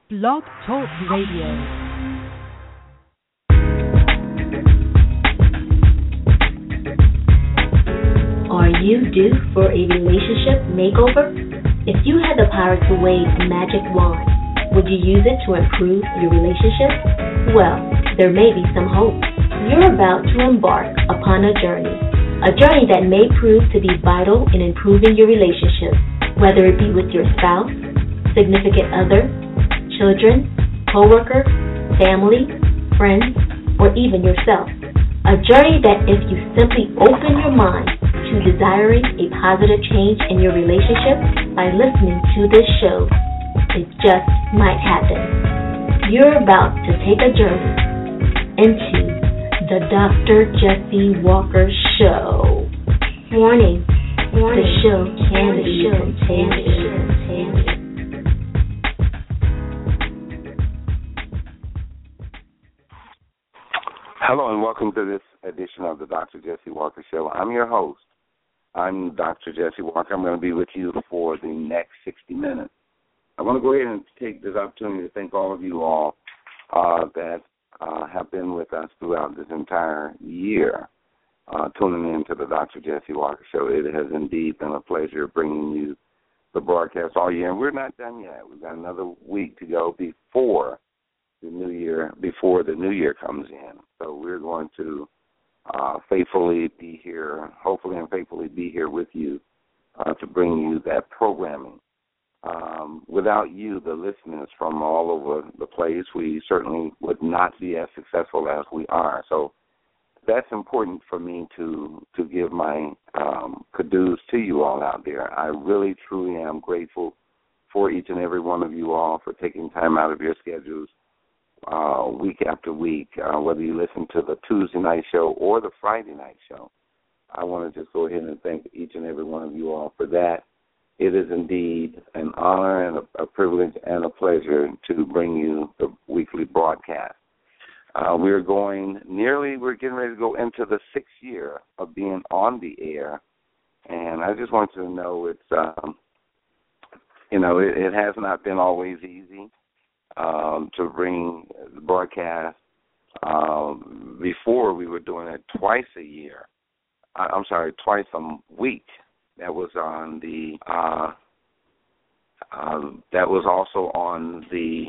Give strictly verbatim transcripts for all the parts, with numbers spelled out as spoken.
Blog Talk Radio. Are you due for a relationship makeover? If you had the power to wave a magic wand, would you use it to improve your relationship? Well, there may be some hope. You're about to embark upon a journey, a journey that may prove to be vital in improving your relationship, whether it be with your spouse, significant other, children, co-worker, family, friends, or even yourself. A journey that if you simply open your mind to desiring a positive change in your relationship by listening to this show, it just might happen. You're about to take a journey into the Doctor Jesse Walker Show. Warning, Warning. The show can be contagious. Hello and welcome to this edition of the Doctor Jesse Walker Show. I'm your host. I'm Doctor Jesse Walker. I'm going to be with you for the next sixty minutes. I want to go ahead and take this opportunity to thank all of you all uh, that uh, have been with us throughout this entire year, uh, tuning in to the Doctor Jesse Walker Show. It has indeed been a pleasure bringing you the broadcast all year, and we're not done yet. We've got another week to go before the new year, before the new year comes in. So we're going to uh, faithfully be here, hopefully and faithfully be here with you uh, to bring you that programming. Um, without you, the listeners from all over the place, we certainly would not be as successful as we are. So that's important for me to to give my um, kudos to you all out there. I really, truly am grateful for each and every one of you all for taking time out of your schedules uh, week after week, uh, whether you listen to the Tuesday night show or the Friday night show. I want to just go ahead and thank each and every one of you all for that. It is indeed an honor and a, a privilege and a pleasure to bring you the weekly broadcast. Uh, we're going nearly, we're getting ready to go into the sixth year of being on the air, and I just want you to know it's, um, you know, it, it has not been always easy um, to bring the broadcast. Um, before we were doing it twice a year. I, I'm sorry, twice a week. That was on the, uh, uh, that was also on the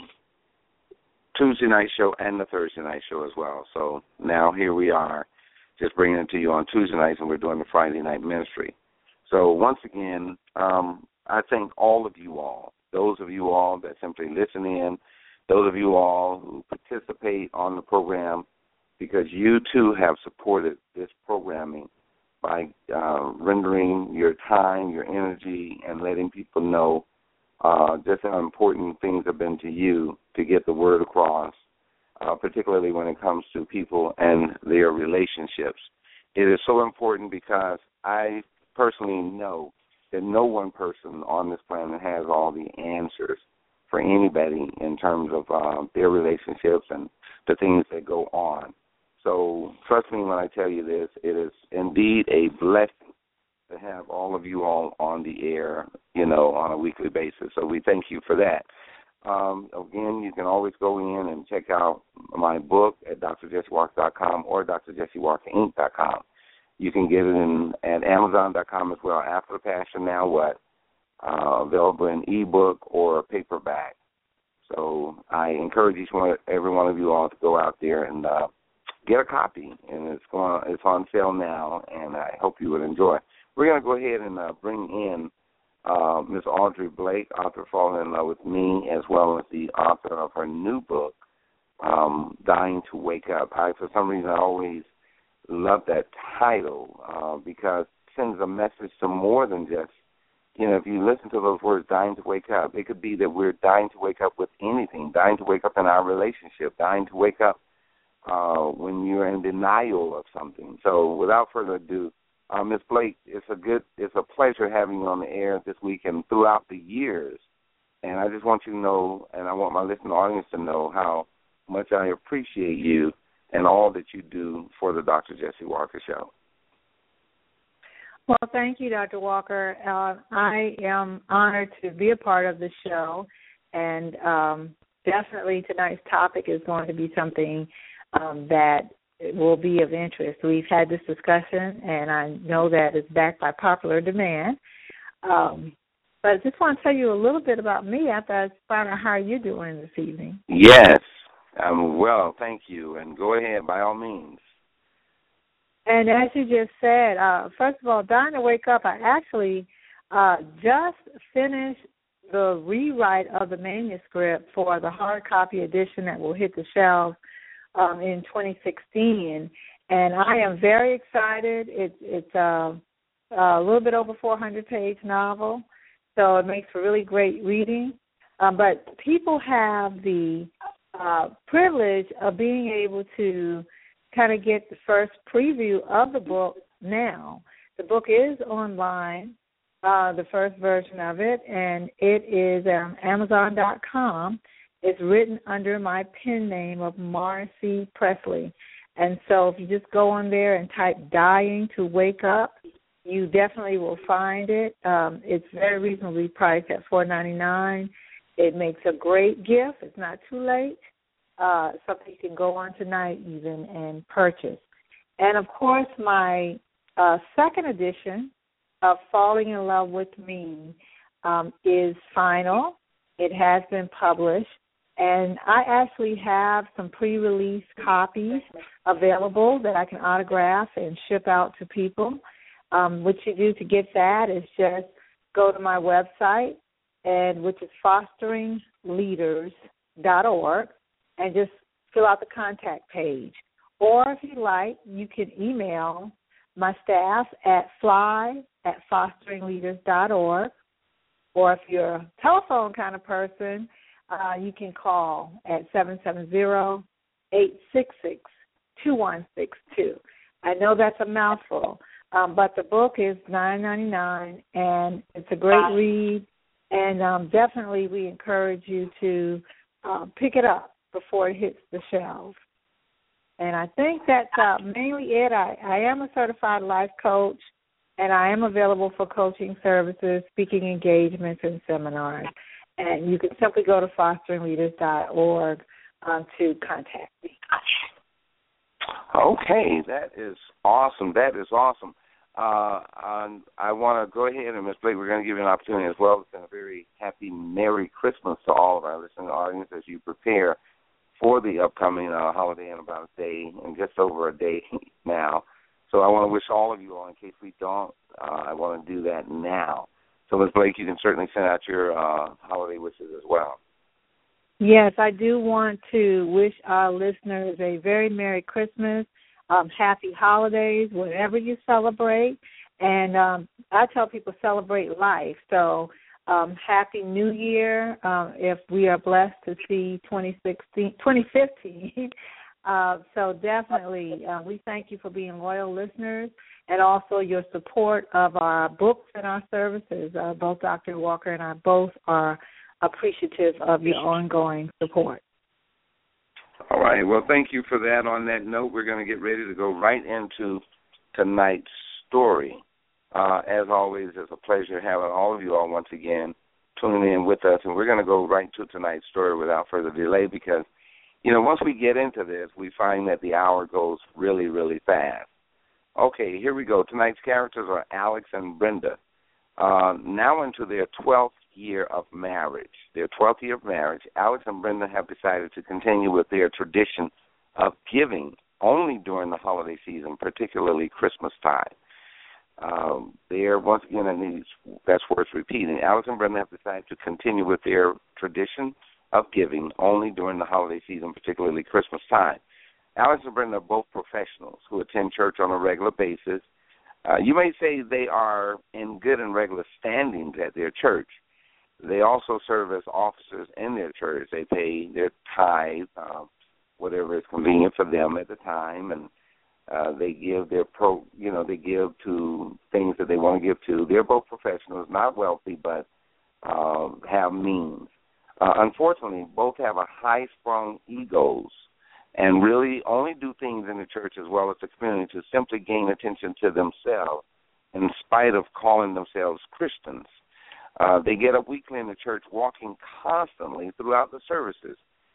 Tuesday night show and the Thursday night show as well. So now here we are, just bringing it to you on Tuesday nights, and we're doing the Friday night ministry. So once again, um, I thank all of you all, those of you all that simply listen in, those of you all who participate on the program, because you too have supported this programming by uh, rendering your time, your energy, and letting people know uh, just how important things have been to you to get the word across, uh, particularly when it comes to people and their relationships. It is so important because I personally know that no one person on this planet has all the answers for anybody in terms of uh, their relationships and the things that go on. So trust me when I tell you this, it is indeed a blessing to have all of you all on the air, you know, on a weekly basis. So we thank you for that. Um, again, you can always go in and check out my book at D R jesse walker dot com or D R jesse walker inc dot com. You can get it in, at amazon dot com as well. After the Passion, Now What? Uh, available in ebook or paperback. So I encourage each one, every one of you all to go out there and uh, get a copy, and it's going, it's on sale now, and I hope you would enjoy it. We're going to go ahead and uh, bring in uh, Miss Audrey Blake, author of Falling in Love with Me, as well as the author of her new book, um, Dying to Wake Up. I, for some reason, I always love that title uh, because it sends a message to more than just, you know, if you listen to those words, dying to wake up, it could be that we're dying to wake up with anything, dying to wake up in our relationship, dying to wake up uh, when you're in denial of something. So without further ado, uh, Miz Blake, it's a good, it's a pleasure having you on the air this week and throughout the years. And I just want you to know, and I want my listening audience to know how much I appreciate you and all that you do for the Doctor Jesse Walker Show. Well, thank you, Doctor Walker. Uh, I am honored to be a part of the show, and um, definitely tonight's topic is going to be something um, that will be of interest. We've had this discussion, and I know that it's backed by popular demand. Um, but I just want to tell you a little bit about me after I find out how you're doing this evening. Yes. Um, well, thank you, and go ahead by all means. And as you just said, uh, first of all, Dying to Wake Up, I actually uh, just finished the rewrite of the manuscript for the hard copy edition that will hit the shelves um, in twenty sixteen. And I am very excited. It, it's uh, a little bit over four hundred page novel, so it makes for really great reading. Um, but people have the uh, privilege of being able to kind of get the first preview of the book now. The book is online, uh, the first version of it, and it is on Amazon dot com. It's written under my pen name of Marcy Presley. And so if you just go on there and type Dying to Wake Up, you definitely will find it. Um, it's very reasonably priced at four dollars and ninety-nine cents. It makes a great gift. It's not too late. Uh, something you can go on tonight even and purchase. And, of course, my uh, second edition of Falling in Love with Me um, is final. It has been published. And I actually have some pre-release copies available that I can autograph and ship out to people. Um, what you do to get that is just go to my website, and which is fostering leaders dot org. And just fill out the contact page. Or if you like, you can email my staff at fly at fostering leaders dot org. Or if you're a telephone kind of person, uh, you can call at seven seven zero, eight six six, two one six two. I know that's a mouthful, um, but the book is nine dollars and ninety-nine cents, and it's a great read. And um, definitely we encourage you to uh, pick it up before it hits the shelves. And I think that's uh, mainly it. I, I am a certified life coach, and I am available for coaching services, speaking engagements, and seminars. And you can simply go to fostering leaders dot org um, to contact me. Okay, that is awesome. That is awesome. Uh, um, I want to go ahead, and Miz Blake, we're going to give you an opportunity as well to send a very happy Merry Christmas to all of our listening audience as you prepare for the upcoming uh, holiday in about a day, and just over a day now. So I want to wish all of you all, in case we don't, uh, I want to do that now. So, Miz Blake, you can certainly send out your uh, holiday wishes as well. Yes, I do want to wish our listeners a very Merry Christmas, um, happy holidays, whatever you celebrate. And um, I tell people celebrate life. So Um, Happy New Year, um, if we are blessed to see twenty sixteen, twenty fifteen. uh, so definitely uh, we thank you for being loyal listeners, and also your support of our books and our services. Uh, both Doctor Walker and I both are appreciative of your ongoing support. All right. Well, thank you for that. On that note, we're going to get ready to go right into tonight's story. Uh, as always, it's a pleasure having all of you all once again tuning in with us. And we're going to go right to tonight's story without further delay because, you know, once we get into this, we find that the hour goes really, really fast. Okay, here we go. Tonight's characters are Alex and Brenda, uh, now into their twelfth year of marriage. Their twelfth year of marriage, Alex and Brenda have decided to continue with their tradition of giving only during the holiday season, particularly Christmas time. Um, they're, once again, and these, that's worth repeating, Alex and Brenda have decided to continue with their tradition of giving only during the holiday season, particularly Christmas time. Alex and Brenda are both professionals who attend church on a regular basis. Uh, you may say they are in good and regular standings at their church. They also serve as officers in their church. They pay their tithe, uh, whatever is convenient for them at the time, and Uh, they give their pro, you know, they give to things that they want to give to. They're both professionals, not wealthy, but uh, have means. Uh, unfortunately, both have a high-sprung egos and really only do things in the church as well as the community to simply gain attention to themselves in spite of calling themselves Christians. Uh, they get up weekly in the church walking constantly throughout the services,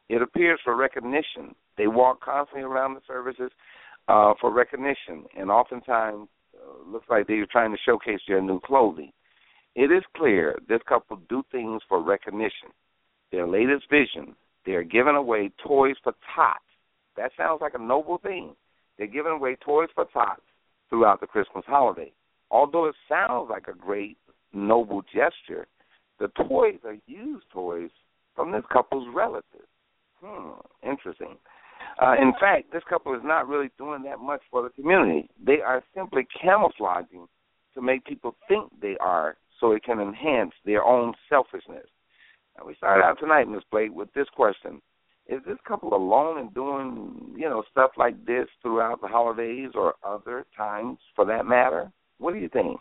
It appears for recognition. They walk constantly around the services uh, for recognition, and oftentimes uh, looks like they're trying to showcase their new clothing. It is clear this couple do things for recognition. Their latest vision, they're giving away toys for tots. That sounds like a noble thing. They're giving away toys for tots throughout the Christmas holiday. Although it sounds like a great, noble gesture, the toys are used toys from this couple's relatives. Hmm, interesting. Uh, in fact, this couple is not really doing that much for the community. They are simply camouflaging to make people think they are so it can enhance their own selfishness. Now, we started out tonight, Miz Blake, with this question. Is this couple alone in doing, you know, stuff like this throughout the holidays or other times for that matter? What do you think?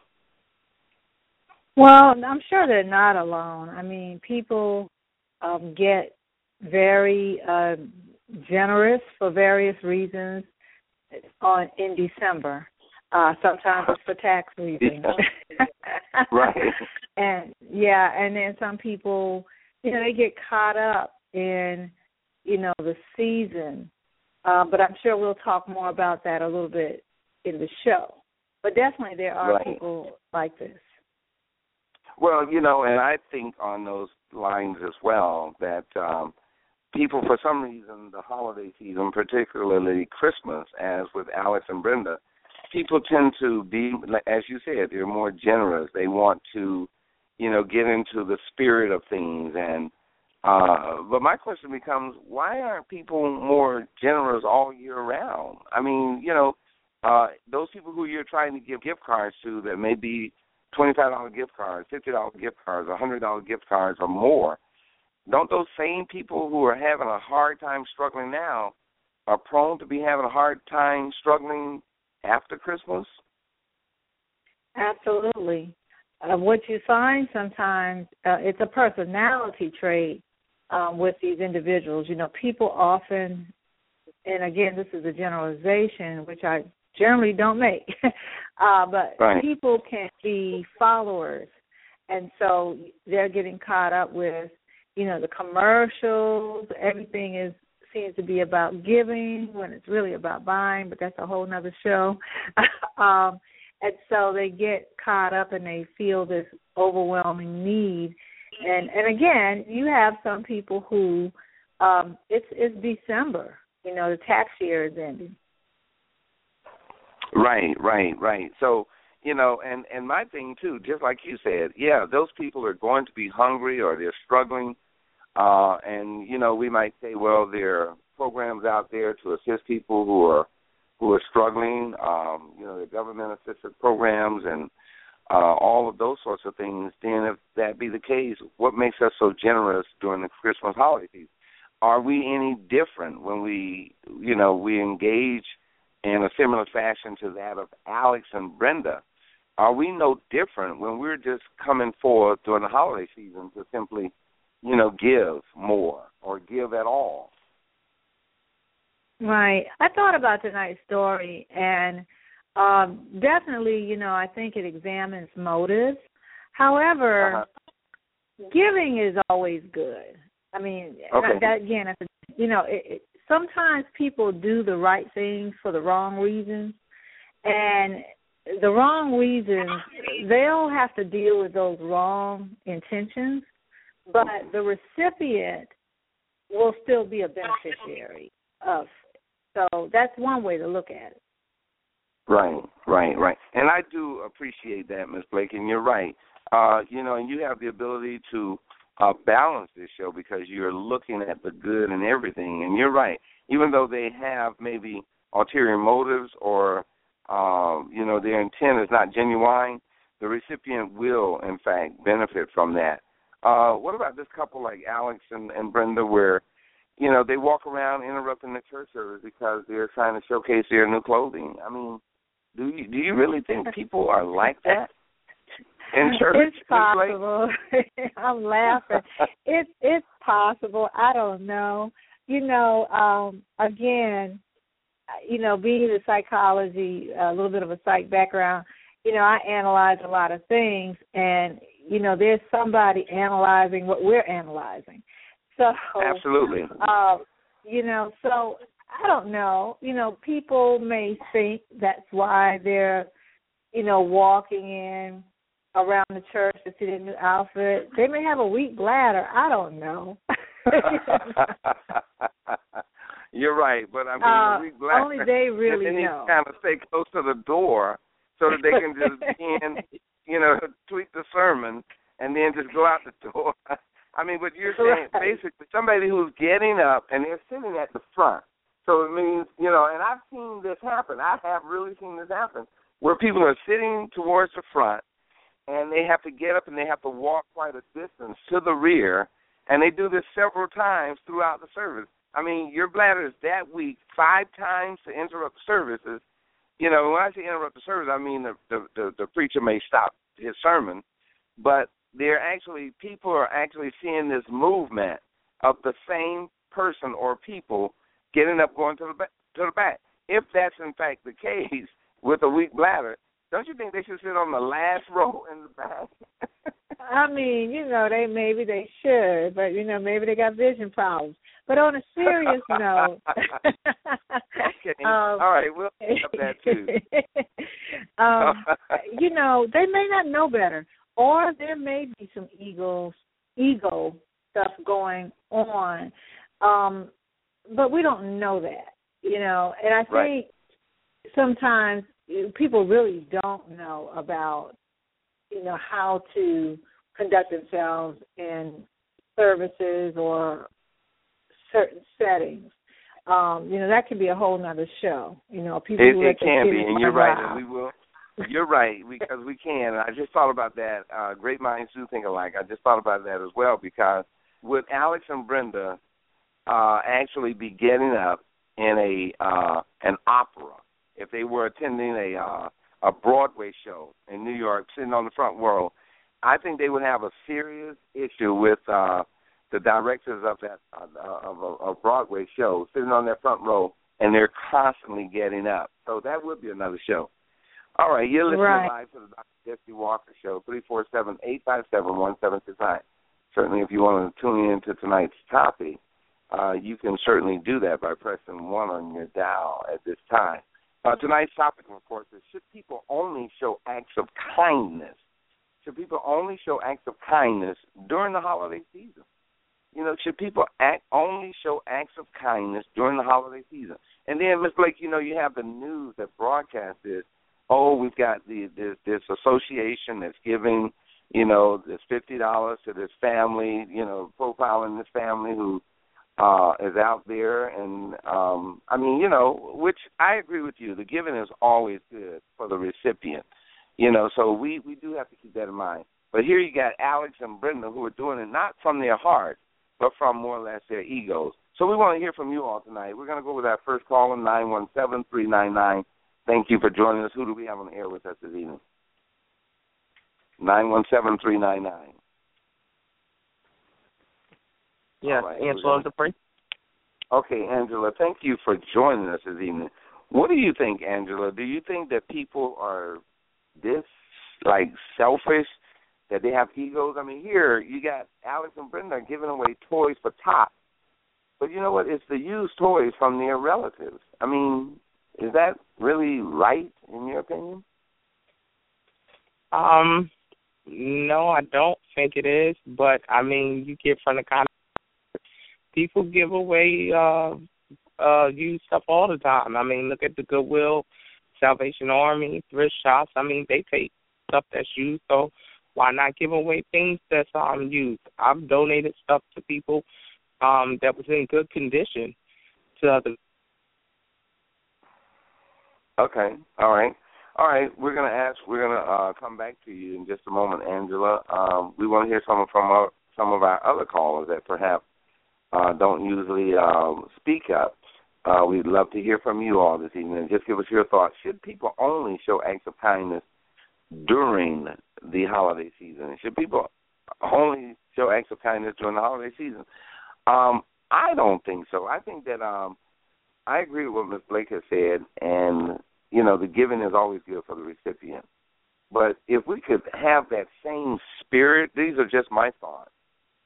Well, I'm sure they're not alone. I mean, people um, get very uh, generous for various reasons on in December. Uh, sometimes it's for tax reasons. Right. And, yeah, and then some people, you know, they get caught up in, you know, the season. Uh, but I'm sure we'll talk more about that a little bit in the show. But definitely there are right. people like this. Well, you know, and I think on those lines as well that um, people, for some reason, the holiday season, particularly Christmas, as with Alex and Brenda, people tend to be, as you said, they're more generous. They want to, you know, get into the spirit of things. And uh, but my question becomes, why aren't people more generous all year round? I mean, you know, uh, those people who you're trying to give gift cards to that may be twenty-five dollars gift cards, fifty dollars gift cards, one hundred dollars gift cards or more, don't those same people who are having a hard time struggling now are prone to be having a hard time struggling after Christmas? Absolutely. Uh, what you find sometimes, uh, it's a personality trait um, with these individuals. You know, people often, and again, this is a generalization, which I generally don't make, uh, but right. people can be followers, and so they're getting caught up with, you know, the commercials. Everything is seems to be about giving when it's really about buying, but that's a whole nother show. um, and so they get caught up and they feel this overwhelming need. And and again, you have some people who um, it's it's December, you know, the tax year is ending. Right, right, right. So, you know, and, and my thing, too, just like you said, yeah, those people are going to be hungry or they're struggling. Uh, and, you know, we might say, well, there are programs out there to assist people who are who are struggling, um, you know, the government-assisted programs and uh, all of those sorts of things. Then if that be the case, what makes us so generous during the Christmas holiday season? Are we any different when we, you know, we engage in a similar fashion to that of Alex and Brenda? Are we no different when we're just coming forth during the holiday season to simply, you know, give more or give at all? Right. I thought about tonight's story, and um, definitely, you know, I think it examines motives. However, uh-huh. giving is always good. I mean, okay. that, again, you know, it, it, sometimes people do the right things for the wrong reasons, and the wrong reasons, they'll have to deal with those wrong intentions, but the recipient will still be a beneficiary of. So that's one way to look at it. Right, right, right. And I do appreciate that, Miz Blake, and you're right. Uh, you know, and you have the ability to uh, balance this show because you're looking at the good in everything, and you're right. Even though they have maybe ulterior motives or, um, you know, their intent is not genuine, the recipient will, in fact, benefit from that. Uh, what about this couple like Alex and, and Brenda where, you know, they walk around interrupting the church service because they're trying to showcase their new clothing? I mean, do you, do you really think people are like that in church? It's possible. I'm laughing. It's it's possible. I don't know. You know, um, again, you know, being in psychology, a little bit of a psych background, you know, I analyze a lot of things, and, you know, there's somebody analyzing what we're analyzing. So absolutely. Uh, you know, so I don't know. You know, people may think that's why they're, you know, walking in around the church to see their new outfit. They may have a weak bladder. I don't know. You're right, but I mean, uh, a weak bladder. Only they really they need know. to kind of stay close to the door so that they can just in, you know, tweak the sermon and then just go out the door. I mean, what you're saying, right. Basically, somebody who's getting up and they're sitting at the front. So it means, you know, and I've seen this happen. I have really seen this happen, where people are sitting towards the front, and they have to get up and they have to walk quite a distance to the rear, and they do this several times throughout the service. I mean, your bladder is that weak, five times to interrupt services. You know, when I say interrupt the service, I mean the the, the, the preacher may stop his sermon, but they're actually, people are actually seeing this movement of the same person or people getting up, going to the back, to the back. If that's in fact the case with a weak bladder, don't you think they should sit on the last row in the back? I mean, you know, they maybe they should, but you know, maybe they got vision problems. But on a serious note, okay, um, all right, we'll pick up that too. um, you know, they may not know better, or there may be some ego, ego stuff going on, um, but we don't know that, you know. And I think right. sometimes people really don't know about, you know, how to conduct themselves in services or certain settings. Um, you know, that could be a whole nother show. You know, people it, who it can be, and you're right, out. and we will. You're right, because we can. I just thought about that. Uh, great minds do think alike. I just thought about that as well, because would Alex and Brenda uh, actually be getting up in a uh, an opera if they were attending a uh, a Broadway show in New York, sitting on the front row? I think they would have a serious issue with uh, the directors of that uh, of a, a Broadway show sitting on that front row, and they're constantly getting up. So that would be another show. All right, you're listening right. live to the Doctor Jesse Walker Show, three four seven, eight five seven, one seven six nine. Certainly, if you want to tune in to tonight's topic, uh, you can certainly do that by pressing one on your dial at this time. Uh, tonight's topic, of course, is should people only show acts of kindness? Should people only show acts of kindness during the holiday season? You know, should people act, only show acts of kindness during the holiday season? And then, Miz Blake, you know, you have the news that broadcasts this. Oh, we've got the, this, this association that's giving, you know, this fifty dollars to this family, you know, profiling this family who uh, is out there. And, um, I mean, you know, which I agree with you. The giving is always good for the recipient, you know, so we, we do have to keep that in mind. But here you got Alex and Brenda who are doing it not from their heart, but from more or less their egos. So we want to hear from you all tonight. We're going to go with our first call in nine one seven, three nine nine. Thank you for joining us. Who do we have on the air with us this evening? nine one seven, three nine nine. Yes, right, Angela Dupree. Okay, Angela, thank you for joining us this evening. What do you think, Angela? Do you think that people are this, like, selfish, that they have egos? I mean, here you got Alex and Brenda giving away toys for Tots. But you know what? It's the used toys from their relatives. I mean, is that really right, in your opinion? Um, no, I don't think it is. But, I mean, you get from the kind of people give away uh, uh, used stuff all the time. I mean, look at the Goodwill, Salvation Army, thrift shops. I mean, they take stuff that's used, so why not give away things that's um, used? I've donated stuff to people um, that was in good condition to other. Okay, all right. All right, we're going to ask, we're going to uh, come back to you in just a moment, Angela. Um, we want to hear some from our, some of our other callers that perhaps uh, don't usually um, speak up. Uh, we'd love to hear from you all this evening. Just give us your thoughts. Should people only show acts of kindness during the holiday season? Should people only show acts of kindness during the holiday season? Um, I don't think so. I think that um, I agree with what Miz Blake has said, and, you know, the giving is always good for the recipient. But if we could have that same spirit, these are just my thoughts,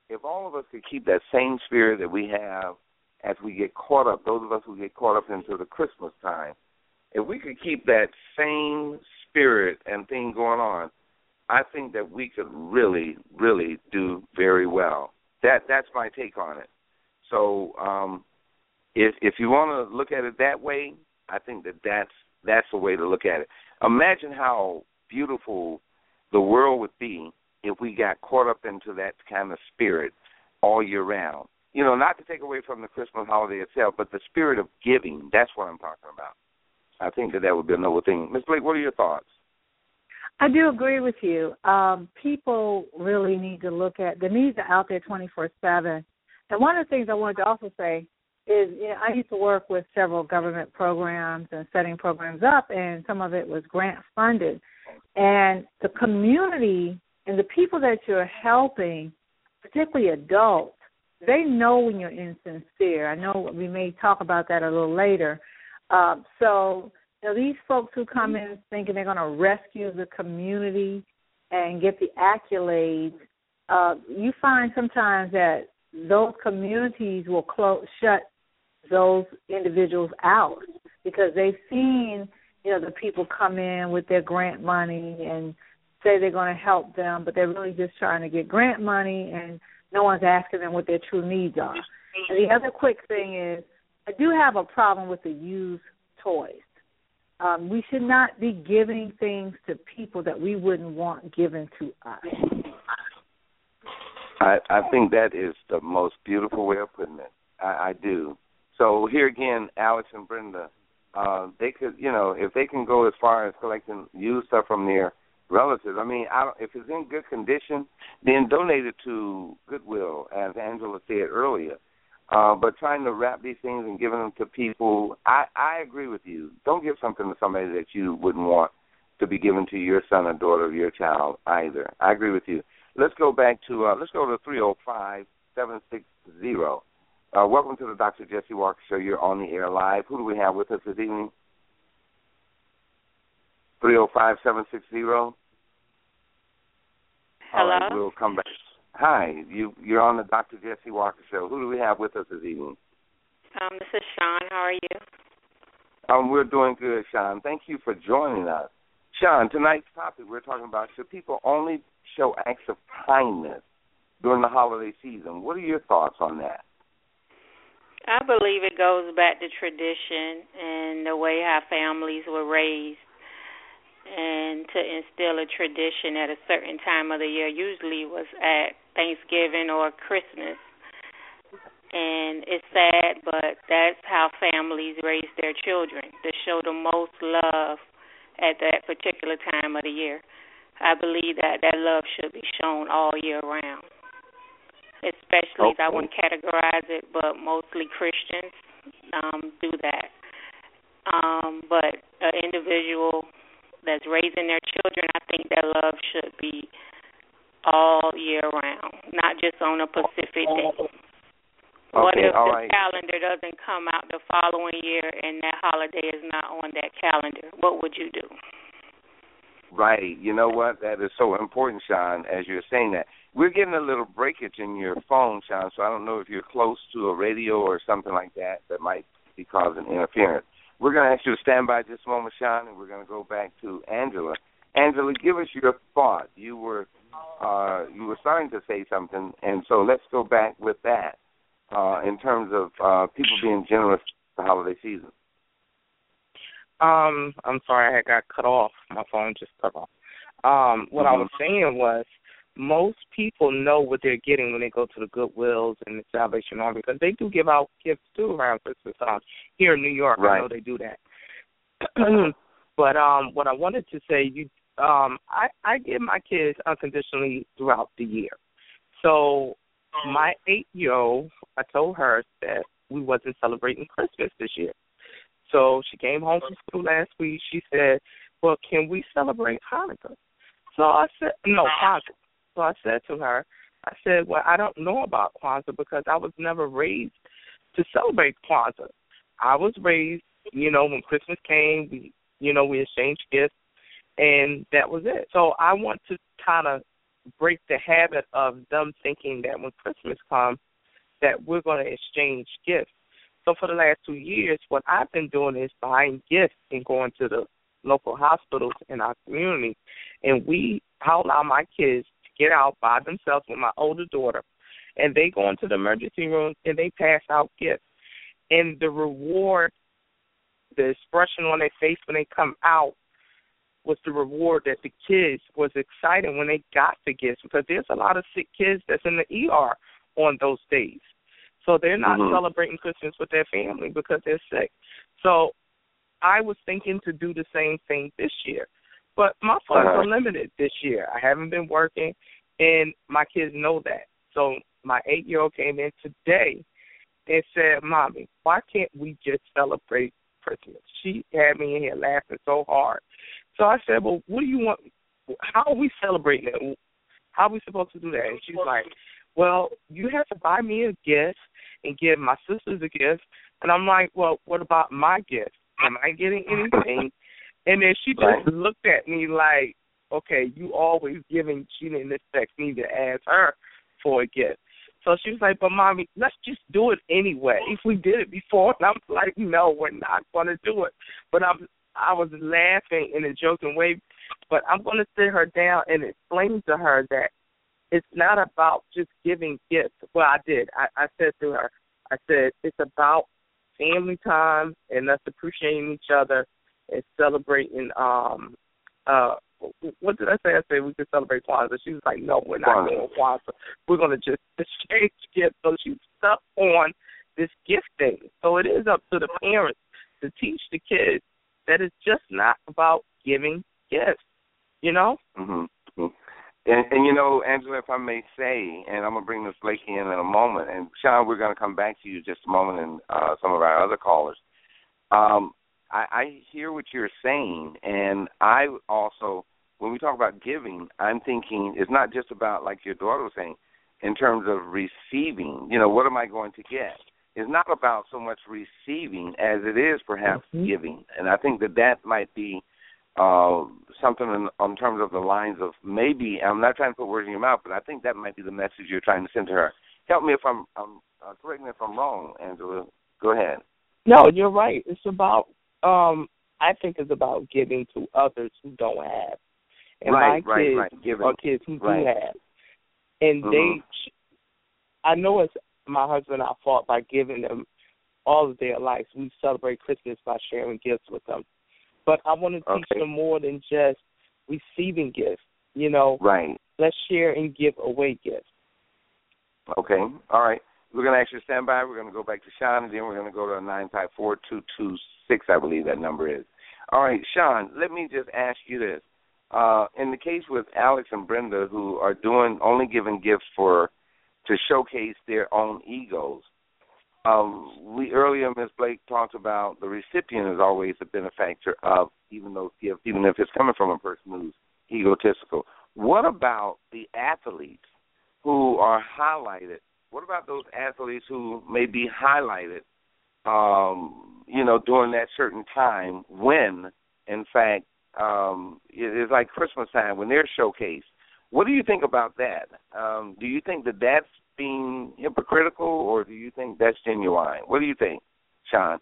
if all of us could keep that same spirit that we have as we get caught up, those of us who get caught up into the Christmas time, if we could keep that same spirit and thing going on, I think that we could really, really do very well. That that's my take on it. So um, if if you want to look at it that way, I think that that's that's the way to look at it. Imagine how beautiful the world would be if we got caught up into that kind of spirit all year round. You know, not to take away from the Christmas holiday itself, but the spirit of giving, that's what I'm talking about. I think that that would be a noble thing. Miz Blake, what are your thoughts? I do agree with you. Um, people really need to look at, the needs are out there twenty-four seven. And one of the things I wanted to also say is, you know, I used to work with several government programs and setting programs up, and some of it was grant funded. And the community and the people that you're helping, particularly adults, they know when you're insincere. I know we may talk about that a little later. Uh, so, you know, these folks who come in thinking they're going to rescue the community and get the accolades, uh, you find sometimes that those communities will close, shut those individuals out because they've seen, you know, the people come in with their grant money and say they're going to help them, but they're really just trying to get grant money and no one's asking them what their true needs are. And the other quick thing is, I do have a problem with the used toys. Um, we should not be giving things to people that we wouldn't want given to us. I, I think that is the most beautiful way of putting it. I, I do. So here again, Alex and Brenda, uh, they could, you know, if they can go as far as collecting used stuff from their relatives. I mean, I don't, if it's in good condition, then donate it to Goodwill, as Angela said earlier. Uh, but trying to wrap these things and giving them to people, I, I agree with you. Don't give something to somebody that you wouldn't want to be given to your son or daughter or your child either. I agree with you. Let's go back to, uh, let's go to three oh five, seven six zero. Uh, welcome to the Doctor Jesse Walker Show. You're on the air live. Who do we have with us this evening? three oh five, seven six zero. Hello? All right, we'll come back. Hi, you, you're on the Doctor Jesse Walker Show. Who do we have with us this evening? Um, this is Sean. How are you? Um, we're doing good, Sean. Thank you for joining us. Sean, tonight's topic, we're talking about should people only show acts of kindness during the holiday season? What are your thoughts on that? I believe it goes back to tradition and the way how families were raised, and to instill a tradition at a certain time of the year, usually was at Thanksgiving or Christmas. And it's sad, but that's how families raise their children, to show the most love at that particular time of the year. I believe that that love should be shown all year round. Especially, okay. I wouldn't categorize it, but mostly Christians um, do that. Um, but an individual that's raising their children, I think that love should be all year round, not just on a specific day. Okay, what if the right. calendar doesn't come out the following year and that holiday is not on that calendar? What would you do? Right. You know what? That is so important, Sean, as you're saying that. We're getting a little breakage in your phone, Sean, so I don't know if you're close to a radio or something like that that might be causing interference. We're going to ask you to stand by just a moment, Sean, and we're going to go back to Angela. Angela, give us your thought. You were uh, you were starting to say something, and so let's go back with that uh, in terms of uh, people being generous the holiday season. Um, I'm sorry, I had got cut off. My phone just cut off. Um, what mm-hmm. I was saying was most people know what they're getting when they go to the Goodwills and the Salvation Army, because they do give out gifts too around Christmas time. Here in New York, right. I know they do that. But um, what I wanted to say, you, um, I, I give my kids unconditionally throughout the year. So my eight-year-old, I told her that we wasn't celebrating Christmas this year. So she came home from school last week. She said, well, can we celebrate Hanukkah? So I said, no, Kwanzaa. So I said to her, I said, well, I don't know about Kwanzaa because I was never raised to celebrate Kwanzaa. I was raised, you know, when Christmas came, we, you know, we exchanged gifts, and that was it. So I want to kind of break the habit of them thinking that when Christmas comes that we're going to exchange gifts. So for the last two years, what I've been doing is buying gifts and going to the local hospitals in our community, and we I allow my kids to get out by themselves with my older daughter, and they go into the emergency room and they pass out gifts. And the reward, the expression on their face when they come out was the reward that the kids was excited when they got the gifts, because there's a lot of sick kids that's in the E R on those days. So they're not mm-hmm. celebrating Christmas with their family because they're sick. So I was thinking to do the same thing this year. But my funds uh-huh. are limited this year. I haven't been working, and my kids know that. So my eight-year-old came in today and said, Mommy, why can't we just celebrate Christmas? She had me in here laughing so hard. So I said, well, what do you want? How are we celebrating it? How are we supposed to do that? And she's like, well, you have to buy me a gift and give my sisters a gift. And I'm like, well, what about my gift? Am I getting anything? And then she just right. looked at me like, okay, you always giving, she didn't expect me to ask her for a gift. So she was like, but Mommy, let's just do it anyway. If we did it before, and I'm like, no, we're not going to do it. But I'm, I was laughing in a joking way, but I'm going to sit her down and explain to her that it's not about just giving gifts. Well, I did. I, I said to her, I said, it's about family time and us appreciating each other and celebrating, um, uh, what did I say? I said we could celebrate Kwanzaa. She was like, no, we're not doing Kwanzaa. We're going to just exchange gifts. So she stuck on this gift thing. So it is up to the parents to teach the kids that it's just not about giving gifts, you know? Mm-hmm. And, and, you know, Angela, if I may say, and I'm going to bring Miz Blakey in in a moment, and Sean, we're going to come back to you just a moment and uh, some of our other callers. Um, I, I hear what you're saying, and I also, when we talk about giving, I'm thinking it's not just about, like your daughter was saying, in terms of receiving, you know, what am I going to get? It's not about so much receiving as it is perhaps mm-hmm. giving, and I think that that might be uh, something in, in terms of the lines of maybe, I'm not trying to put words in your mouth, but I think that might be the message you're trying to send to her. Help me if I'm, I'm uh, correct me if I'm wrong, Angela. Go ahead. No, you're right. It's about, um, I think it's about giving to others who don't have. And right, my right, kids right. Giving. are kids who right. do have. And mm-hmm. they, I know it's my husband and I fought by giving them all of their lives. We celebrate Christmas by sharing gifts with them. But I want to teach okay. them more than just receiving gifts. You know, right. let's share and give away gifts. Okay. All right. We're going to actually stand by. We're going to go back to Sean, and then we're going to go to nine five four, two two six, I believe that number is. All right, Sean, let me just ask you this. Uh, in the case with Alex and Brenda, who are doing only giving gifts for to showcase their own egos, um, we earlier, Miz Blake, talked about the recipient is always a benefactor of even those gifts, even if it's coming from a person who's egotistical. What about the athletes who are highlighted? What about those athletes who may be highlighted, um, you know, during that certain time when, in fact, um, it's like Christmas time when they're showcased? What do you think about that? Um, do you think that that's being hypocritical, or do you think that's genuine? What do you think, Sean?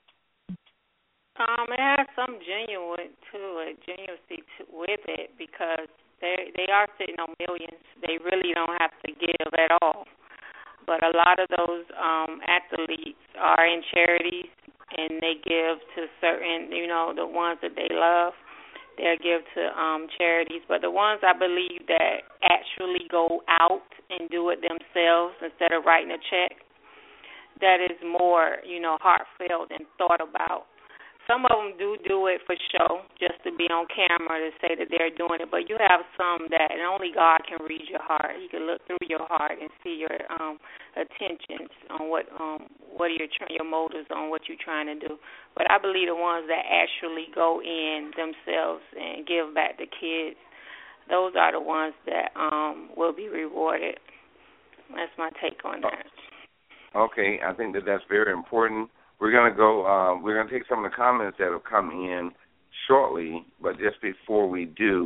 Um, it has some genuine to it, genuinity to, with it, because they they are sitting on millions. They really don't have to give at all. But a lot of those um, athletes are in charities, and they give to certain, you know, the ones that they love. They'll give to um, charities. But the ones I believe that actually go out and do it themselves instead of writing a check, that is more, you know, heartfelt and thought about. Some of them do do it for show, just to be on camera to say that they're doing it. But you have some that and only God can read your heart. He can look through your heart and see your um, intentions on what um, what are your your motives on what you're trying to do. But I believe the ones that actually go in themselves and give back to kids, those are the ones that um, will be rewarded. That's my take on that. Okay, I think that that's very important. We're going to go, uh, we're going to take some of the comments that have come in shortly, but just before we do,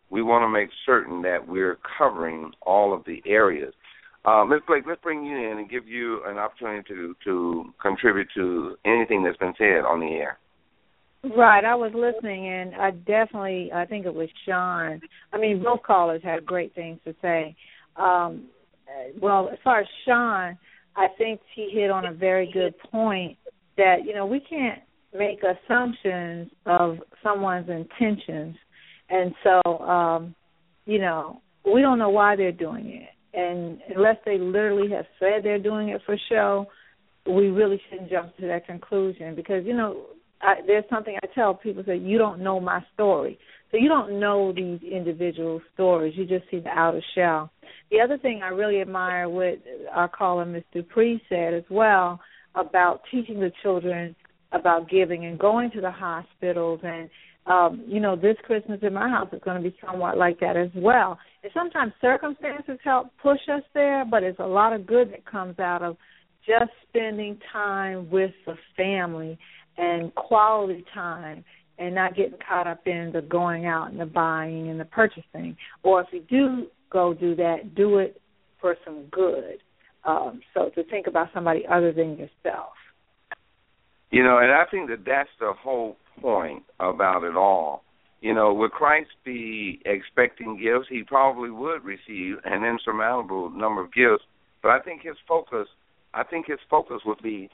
we want to make certain that we're covering all of the areas. Uh, Miz Blake, let's bring you in and give you an opportunity to, to contribute to anything that's been said on the air. Right, I was listening, and I definitely, I think it was Sean. I mean, both callers had great things to say. Um, well, as far as Sean, I think he hit on a very good point that, you know, we can't make assumptions of someone's intentions. And so, um, you know, we don't know why they're doing it. And unless they literally have said they're doing it for show, we really shouldn't jump to that conclusion because, you know, I, there's something I tell people that you don't know my story. So you don't know these individual stories. You just see the outer shell. The other thing I really admire what our caller, Miz Dupree, said as well about teaching the children about giving and going to the hospitals and, um, you know, this Christmas in my house is going to be somewhat like that as well. And sometimes circumstances help push us there, but it's a lot of good that comes out of just spending time with the family and quality time and not getting caught up in the going out and the buying and the purchasing. Or if you do go do that, do it for some good. Um, so to think about somebody other than yourself. You know, and I think that that's the whole point about it all. You know, would Christ be expecting gifts? He probably would receive an insurmountable number of gifts. But I think his focus, I think his focus would be,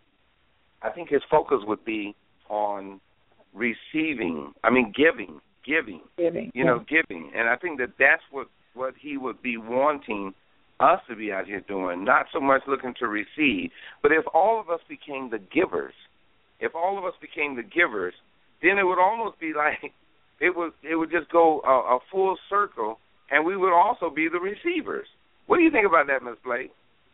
I think his focus would be on receiving. I mean, giving, giving, giving. You know, giving. And I think that that's what, what he would be wanting us to be out here doing, not so much looking to receive. But if all of us became the givers, if all of us became the givers, then it would almost be like it would it would just go a, a full circle, and we would also be the receivers. What do you think about that, Miz Blake?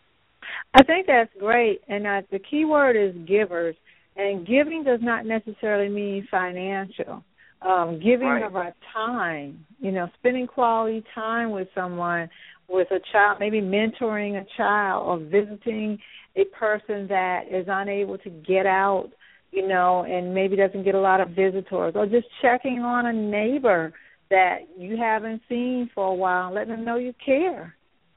I think that's great, and uh, the key word is givers, and giving does not necessarily mean financial. Um, giving right. of our time, you know, spending quality time with someone, with a child, maybe mentoring a child or visiting a person that is unable to get out, you know, and maybe doesn't get a lot of visitors, or just checking on a neighbor that you haven't seen for a while and letting them know you care.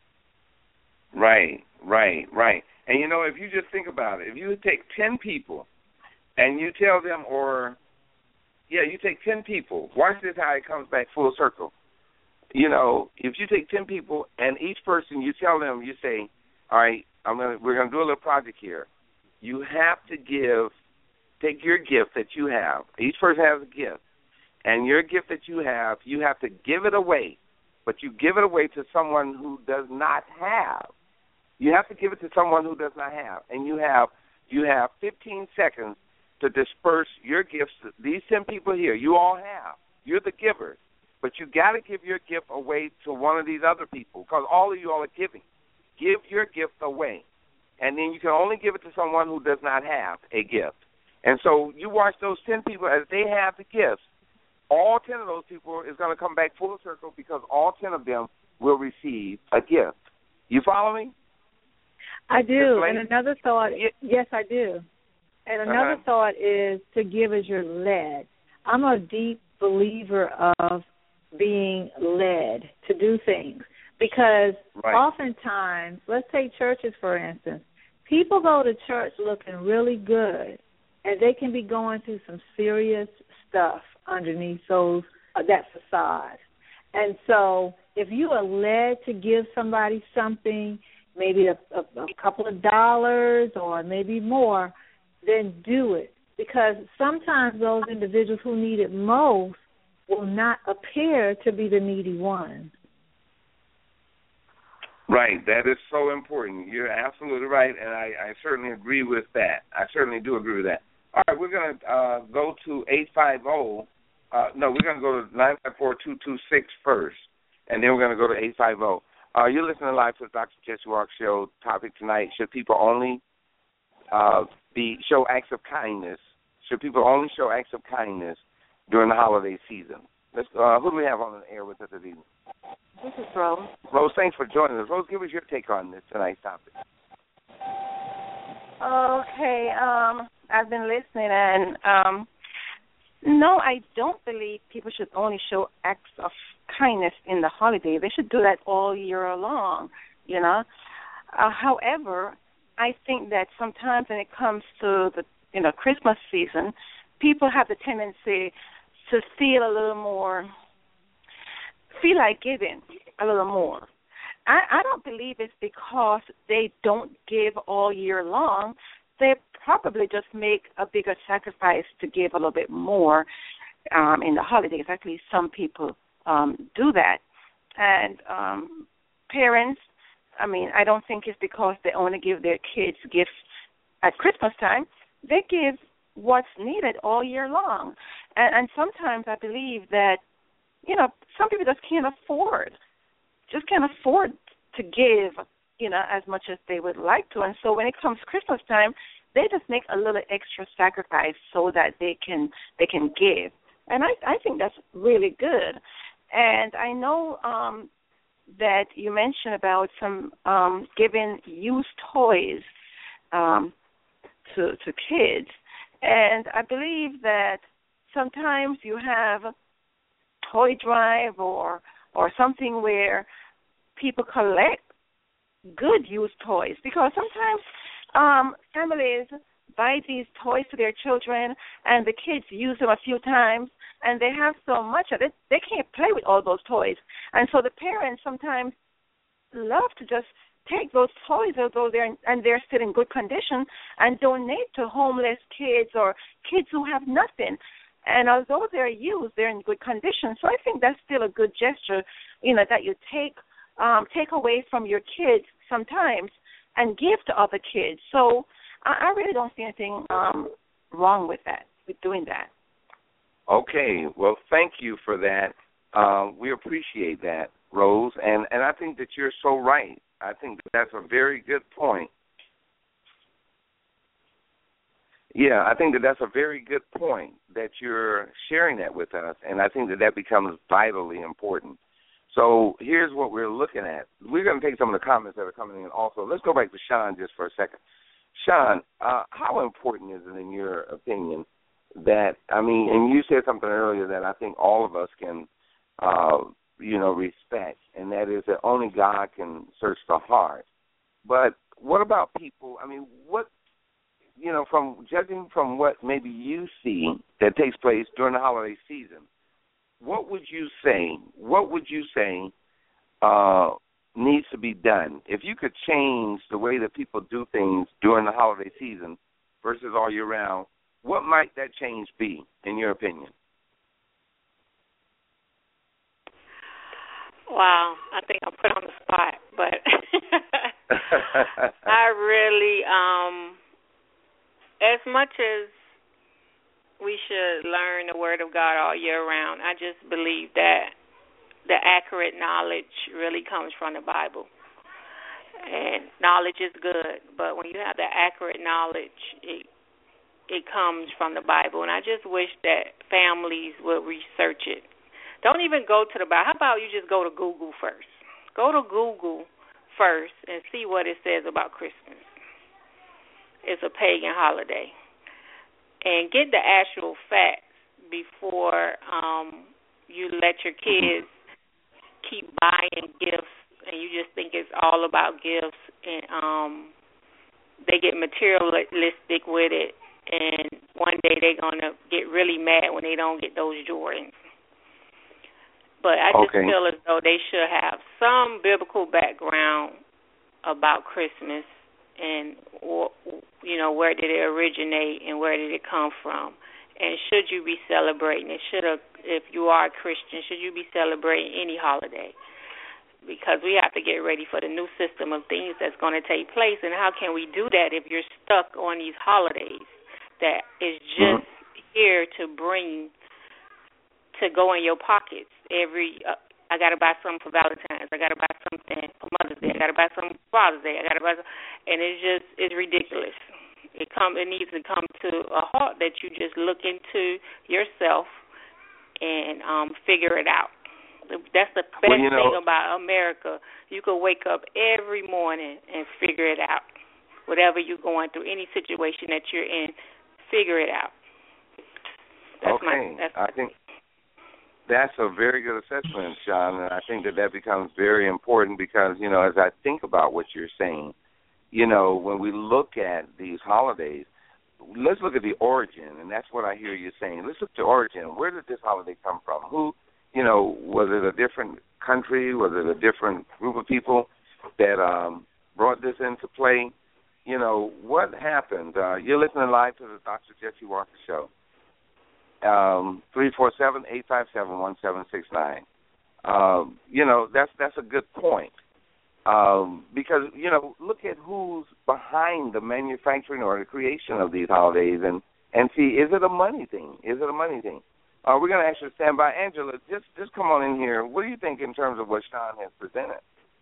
Right, right, right. And, you know, if you just think about it, if you take ten people and you tell them, or, yeah, you take ten people, watch this how it comes back full circle. You know, if you take ten people and each person you tell them, you say, all right, I'm gonna, we're going to do a little project here. You have to give, take your gift that you have. Each person has a gift. And your gift that you have, you have to give it away. But you give it away to someone who does not have. You have to give it to someone who does not have. And you have you have fifteen seconds to disperse your gifts. These ten people here, you all have. You're the givers. But you got to give your gift away to one of these other people because all of you all are giving. Give your gift away. And then you can only give it to someone who does not have a gift. And so you watch those ten people as they have the gifts. All ten of those people is going to come back full circle because all ten of them will receive a gift. You follow me? I do. And another thought, yes, I do. And another uh-huh. thought is to give as you're led. I'm a deep believer of being led to do things because right. oftentimes, let's take churches for instance, people go to church looking really good and they can be going through some serious stuff underneath those uh, that facade. And so if you are led to give somebody something, maybe a, a, a couple of dollars or maybe more, then do it. Because sometimes those individuals who need it most will not appear to be the needy ones. Right. That is so important. You're absolutely right, and I, I certainly agree with that. I certainly do agree with that. All right, we're going to uh, go to eight five zero. Uh, no, we're going to go to nine five four, two two six first, and then we're going to go to eight five zero. Uh, you're listening live to the Doctor Jesse Walker Show. Topic tonight, should people only uh, be show acts of kindness? Should people only show acts of kindness during the holiday season? Let's, uh, who do we have on the air with us this evening? This is Rose. Rose, thanks for joining us. Rose, give us your take on this tonight's topic. Okay, um, I've been listening, and um, no, I don't believe people should only show acts of kindness in the holiday. They should do that all year long, you know. Uh, however, I think that sometimes when it comes to the, you know, Christmas season, people have the tendency to feel a little more, feel like giving a little more. I, I don't believe it's because they don't give all year long. They probably just make a bigger sacrifice to give a little bit more um, in the holidays. At least some people um, do that. And um, parents, I mean, I don't think it's because they only give their kids gifts at Christmas time. They give what's needed all year long. And, and sometimes I believe that, you know, some people just can't afford, just can't afford to give, you know, as much as they would like to. And so when it comes Christmas time, they just make a little extra sacrifice so that they can they can give. And I, I think that's really good. And I know um, that you mentioned about some um, giving used toys um, to to kids. And I believe that sometimes you have a toy drive or or something where people collect good used toys, because sometimes um, families buy these toys to their children and the kids use them a few times and they have so much of it, they can't play with all those toys. And so the parents sometimes love to just take those toys, although they're, and they're still in good condition, and donate to homeless kids or kids who have nothing. And although they're used, they're in good condition. So I think that's still a good gesture, you know, that you take um, take away from your kids sometimes and give to other kids. So I, I really don't see anything um, wrong with that, with doing that. Okay. Well, thank you for that. Um, we appreciate that, Rose. And, and I think that you're so right. I think that's a very good point. Yeah, I think that that's a very good point that you're sharing that with us, and I think that that becomes vitally important. So here's what we're looking at. We're going to take some of the comments that are coming in also. Let's go back to Sean just for a second. Sean, uh, how important is it in your opinion that, I mean, and you said something earlier that I think all of us can, uh, you know, respect, and that is that only God can search the heart. But what about people, I mean, what, you know, from judging from what maybe you see that takes place during the holiday season, what would you say, what would you say uh, needs to be done? If you could change the way that people do things during the holiday season versus all year round, what might that change be, in your opinion? Wow, I think I'm put on the spot, but I really, um, as much as we should learn the Word of God all year round, I just believe that the accurate knowledge really comes from the Bible. And knowledge is good, but when you have the accurate knowledge, it it comes from the Bible. And I just wish that families would research it. Don't even go to the Bible. How about you just go to Google first? Go to Google first and see what it says about Christmas. It's a pagan holiday. And get the actual facts before um, you let your kids keep buying gifts and you just think it's all about gifts, and um, they get materialistic with it, and one day they're going to get really mad when they don't get those Jordans. But I just okay. feel as though they should have some biblical background about Christmas and, you know, where did it originate and where did it come from? And should you be celebrating it? Should a, if you are a Christian, should you be celebrating any holiday? Because we have to get ready for the new system of things that's going to take place. And how can we do that if you're stuck on these holidays that is just mm-hmm. here to bring, to go in your pockets every uh, I got to buy something for Valentine's. I got to buy something for Mother's Day. I got to buy something for Father's Day. I got to buy some, and it's just, it's ridiculous. It come, it needs to come to a halt that you just look into yourself and um, figure it out. That's the best well, you know, thing about America. You can wake up every morning and figure it out. Whatever you're going through, any situation that you're in, figure it out. That's okay, my, that's I think that's a very good assessment, Sean, and I think that that becomes very important because, you know, as I think about what you're saying, you know, when we look at these holidays, let's look at the origin, and that's what I hear you saying. Let's look at the origin. Where did this holiday come from? Who, you know, was it a different country? Was it a different group of people that um, brought this into play? You know, what happened? Uh, you're listening live to the Doctor Jesse Walker Show. Um, three four seven, eight five seven, one seven six nine. Um, you know, that's that's a good point. Um, because, you know, look at who's behind the manufacturing or the creation of these holidays and, and see, is it a money thing? Is it a money thing? Uh, we're going to actually stand by. Angela, just, just come on in here. What do you think in terms of what Sean has presented?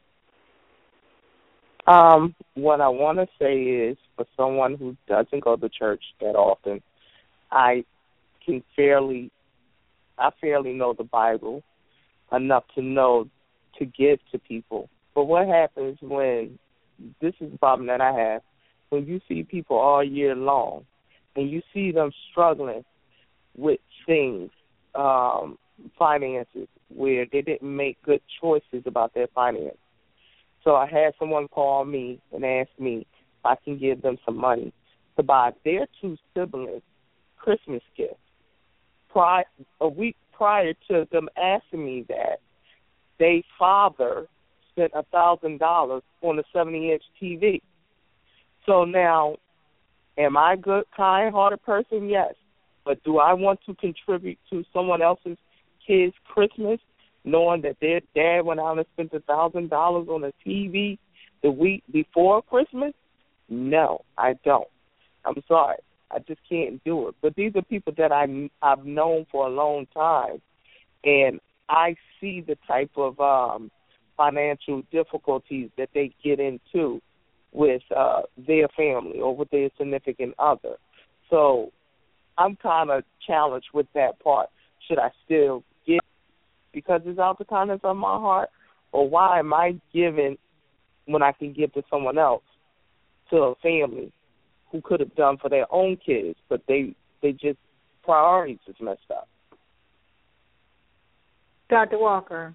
Um, what I want to say is, for someone who doesn't go to church that often, I can fairly, I fairly know the Bible enough to know to give to people. But what happens when, this is the problem that I have, when you see people all year long and you see them struggling with things, um, finances, where they didn't make good choices about their finances. So I had someone call me and ask me if I can give them some money to buy their two siblings Christmas gifts. Prior, a week prior to them asking me that, their father spent a thousand dollars on a seventy-inch T V. So now, am I a good, kind-hearted person? Yes. But do I want to contribute to someone else's kid's Christmas, knowing that their dad went out and spent a thousand dollars on a T V the week before Christmas? No, I don't. I'm sorry. I just can't do it. But these are people that I, I've known for a long time, and I see the type of um, financial difficulties that they get into with uh, their family or with their significant other. So I'm kind of challenged with that part. Should I still give because it's out the kindness of my heart, or why am I giving when I can give to someone else, to a family who could have done for their own kids, but they they just, priorities is messed up. Doctor Walker.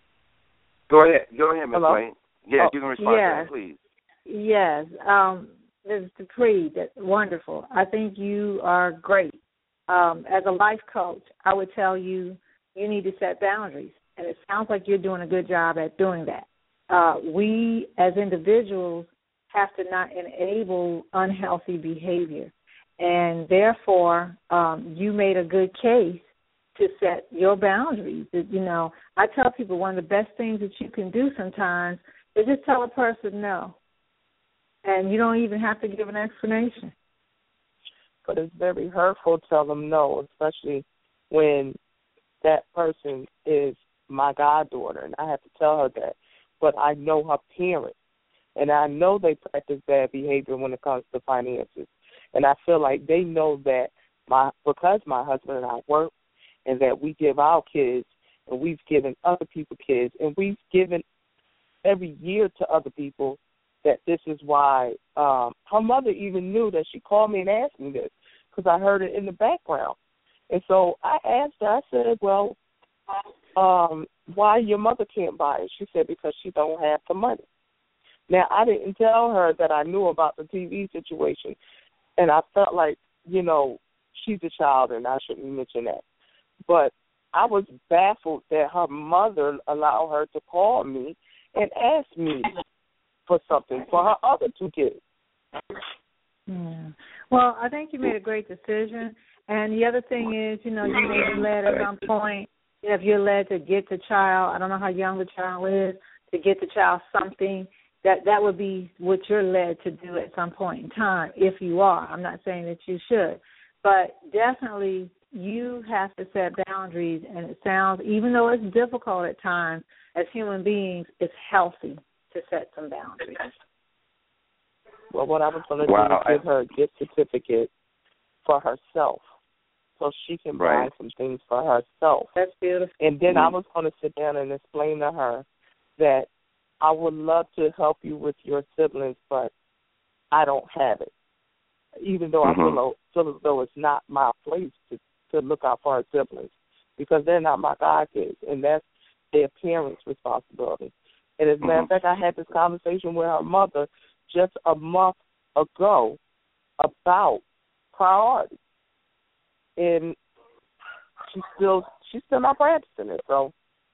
Go ahead. Go ahead, Miz Wayne. Yeah, oh, you can respond yes. to that, please. Yes. Um, Miz Dupree, that's wonderful. I think you are great. Um, as a life coach, I would tell you you need to set boundaries, and it sounds like you're doing a good job at doing that. Uh, we, as individuals, have to not enable unhealthy behavior, and therefore um, you made a good case to set your boundaries. You know, I tell people one of the best things that you can do sometimes is just tell a person no, and you don't even have to give an explanation. But it's very hurtful to tell them no, especially when that person is my goddaughter, and I have to tell her that. But I know her parents, and I know they practice bad behavior when it comes to finances. And I feel like they know that my because my husband and I work, and that we give our kids, and we've given other people kids, and we've given every year to other people, that this is why um, her mother even knew that she called me and asked me this, because I heard it in the background. And so I asked her, I said, well, um, why your mother can't buy it? She said, because she don't have the money. Now, I didn't tell her that I knew about the T V situation, and I felt like, you know, she's a child and I shouldn't mention that. But I was baffled that her mother allowed her to call me and ask me for something for her other two kids. Yeah. Well, I think you made a great decision. And the other thing is, you know, you may be led at some point, if you're led to get the child, I don't know how young the child is, to get the child something, that that would be what you're led to do at some point in time, if you are. I'm not saying that you should. But definitely you have to set boundaries, and it sounds, even though it's difficult at times, as human beings, it's healthy to set some boundaries. Well, what I was going to wow, do is give her a gift certificate for herself, so she can right. buy some things for herself. That's beautiful. And then mm-hmm. I was going to sit down and explain to her that I would love to help you with your siblings, but I don't have it. Even though mm-hmm. I feel, feel as though it's not my place to, to look out for her siblings. because they're not my godkids, and that's their parents' responsibility. And as a matter of fact, I had this conversation with her mother just a month ago about priorities, and she's still she's still not practicing it. So,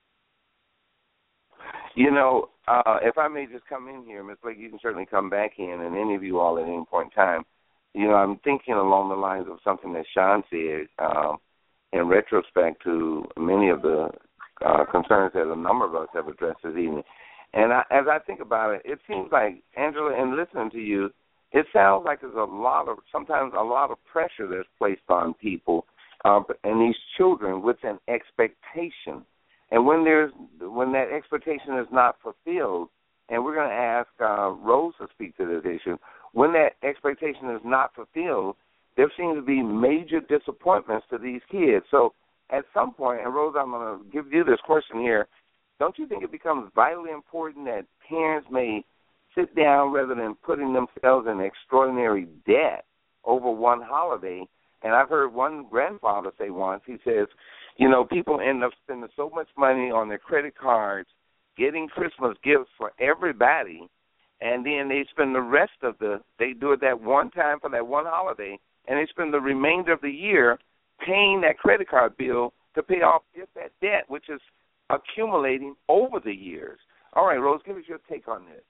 you know, uh, if I may just come in here, Miz Blake, you can certainly come back in, and any of you all at any point in time. You know, I'm thinking along the lines of something that Sean said um, in retrospect to many of the uh, concerns that a number of us have addressed this evening. And I, as I think about it, it seems like, Angela, in listening to you, it sounds like there's a lot of, sometimes a lot of pressure that's placed on people uh, and these children with an expectation. And when there's when that expectation is not fulfilled, and we're going to ask uh, Rose to speak to this issue, when that expectation is not fulfilled, there seems to be major disappointments to these kids. So at some point, and Rose, I'm going to give you this question here, don't you think it becomes vitally important that parents may sit down rather than putting themselves in extraordinary debt over one holiday? And I've heard one grandfather say once, he says, you know, people end up spending so much money on their credit cards, getting Christmas gifts for everybody, and then they spend the rest of the, they do it that one time for that one holiday, and they spend the remainder of the year paying that credit card bill to pay off just that debt, which is accumulating over the years. All right, Rose, give us your take on this.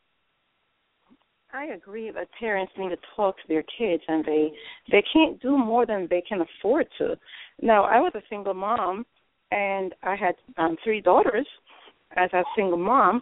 I agree that parents need to talk to their kids, and they they can't do more than they can afford to. Now, I was a single mom, and I had um, three daughters as a single mom,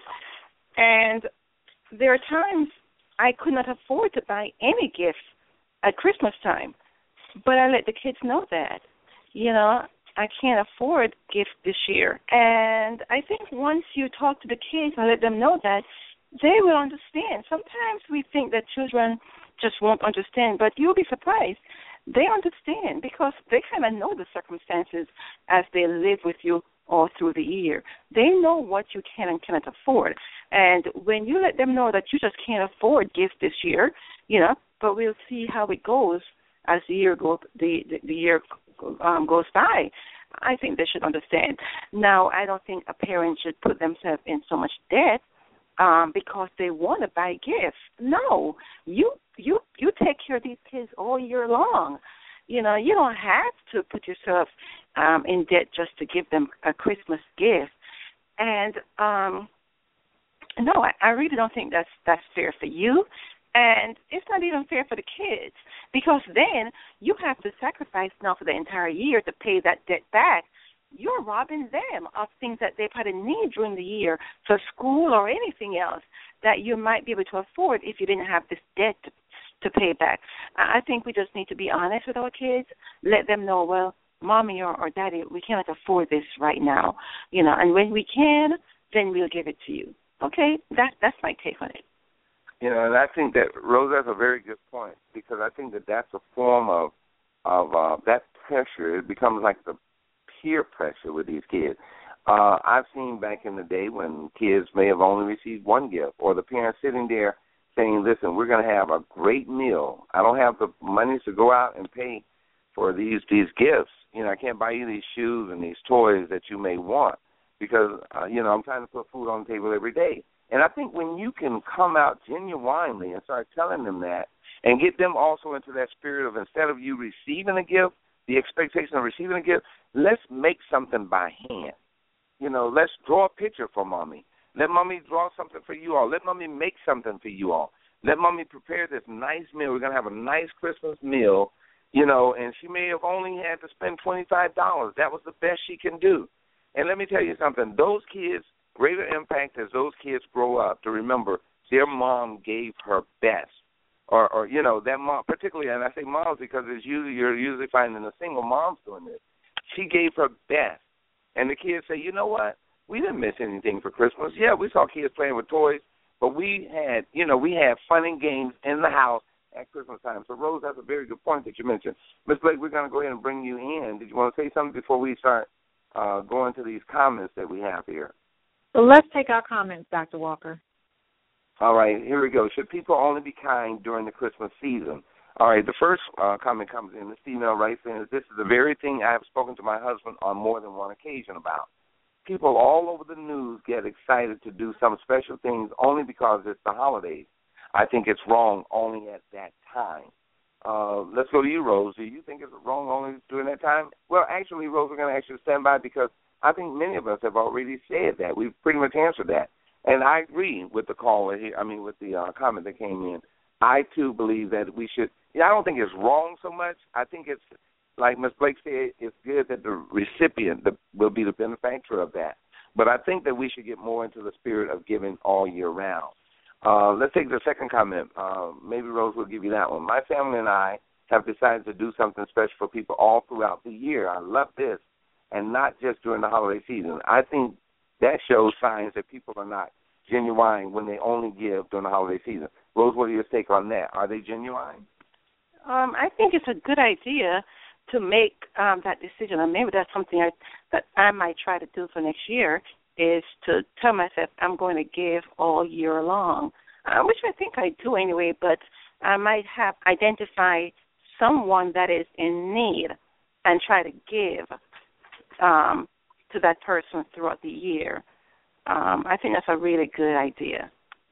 and there are times I could not afford to buy any gifts at Christmas time, but I let the kids know that, you know, I can't afford gifts this year. And I think once you talk to the kids and let them know that, they will understand. Sometimes we think that children just won't understand, but you'll be surprised. They understand because they kind of know the circumstances as they live with you all through the year. They know what you can and cannot afford. And when you let them know that you just can't afford gifts this year, you know, but we'll see how it goes as the year go the the, the year um, goes by, I think they should understand. Now, I don't think a parent should put themselves in so much debt um, because they want to buy gifts. No, you you you take care of these kids all year long. You know, you don't have to put yourself um, in debt just to give them a Christmas gift. And um, no, I, I really don't think that's that's fair for you. And it's not even fair for the kids because then you have to sacrifice now for the entire year to pay that debt back. You're robbing them of things that they probably need during the year for school or anything else that you might be able to afford if you didn't have this debt to, to pay back. I think we just need to be honest with our kids, let them know, well, Mommy or, or Daddy, we cannot afford this right now, you know, and when we can, then we'll give it to you. Okay? That, that's my take on it. You know, and I think that, Rose, that's a very good point because I think that that's a form of, of uh, that pressure. It becomes like the peer pressure with these kids. Uh, I've seen back in the day when kids may have only received one gift or the parents sitting there saying, listen, we're going to have a great meal. I don't have the money to go out and pay for these these gifts. You know, I can't buy you these shoes and these toys that you may want because, uh, you know, I'm trying to put food on the table every day. And I think when you can come out genuinely and start telling them that and get them also into that spirit of instead of you receiving a gift, the expectation of receiving a gift, let's make something by hand. You know, let's draw a picture for Mommy. Let Mommy draw something for you all. Let Mommy make something for you all. Let Mommy prepare this nice meal. We're going to have a nice Christmas meal, you know, and she may have only had to spend twenty-five dollars. That was the best she can do. And let me tell you something. Those kids, greater impact as those kids grow up to remember their mom gave her best. Or, or you know, that mom, particularly, and I say moms because it's usually, you're usually finding the single moms doing this. She gave her best. And the kids say, you know what? We didn't miss anything for Christmas. Yeah, we saw kids playing with toys, but we had, you know, we had fun and games in the house at Christmas time. So, Rose, that's a very good point that you mentioned. Miz Blake, we're going to go ahead and bring you in. Did you want to say something before we start uh, going to these comments that we have here? So let's take our comments, Doctor Walker. All right, here we go. Should people only be kind during the Christmas season? All right, the first uh, comment comes in. This female writes in, this is the very thing I have spoken to my husband on more than one occasion about. People all over the news get excited to do some special things only because it's the holidays. I think it's wrong only at that time. Uh, let's go to you, Rose. Do you think it's wrong only during that time? Well, actually, Rose, we're going to ask you to stand by because I think many of us have already said that. We've pretty much answered that. And I agree with the caller here, I mean, with the uh, comment that came in. I, too, believe that we should, yeah, I don't think it's wrong so much. I think it's, like Miz Blake said, it's good that the recipient the, will be the benefactor of that. But I think that we should get more into the spirit of giving all year round. Uh, let's take the second comment. Uh, maybe Rose will give you that one. My family and I have decided to do something special for people all throughout the year. I love this, and not just during the holiday season. I think that shows signs that people are not genuine when they only give during the holiday season. Rose, what are your take on that? Are they genuine? Um, I think it's a good idea to make um, that decision, and maybe that's something I, that I might try to do for next year, is to tell myself I'm going to give all year long, uh, which I think I do anyway, but I might have identified someone that is in need and try to give um, to that person throughout the year. Um, I think that's a really good idea.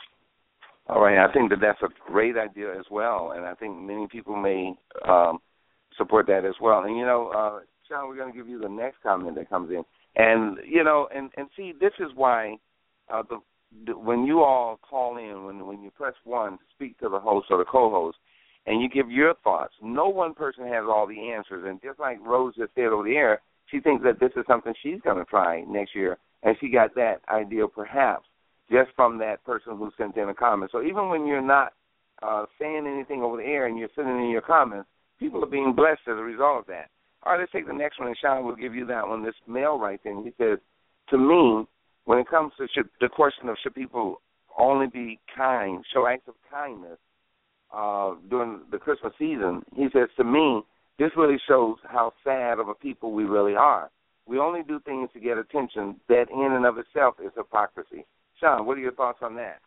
All right, I think that that's a great idea as well, and I think many people may um, support that as well. And, you know, uh, Sean, we're going to give you the next comment that comes in. And, you know, and, and see, this is why uh, the, the when you all call in, when when you press one to speak to the host or the co-host, and you give your thoughts, no one person has all the answers. And just like Rose just said over the air, she thinks that this is something she's going to try next year, and she got that idea perhaps just from that person who sent in a comment. So even when you're not uh, saying anything over the air and you're sending in your comments, people are being blessed as a result of that. All right, let's take the next one, and Sean will give you that one. This male writes in, he says, to me, when it comes to should, the question of should people only be kind, show acts of kindness uh, during the Christmas season, he says, to me, this really shows how sad of a people we really are. We only do things to get attention. That in and of itself is hypocrisy. Sean, what are your thoughts on that?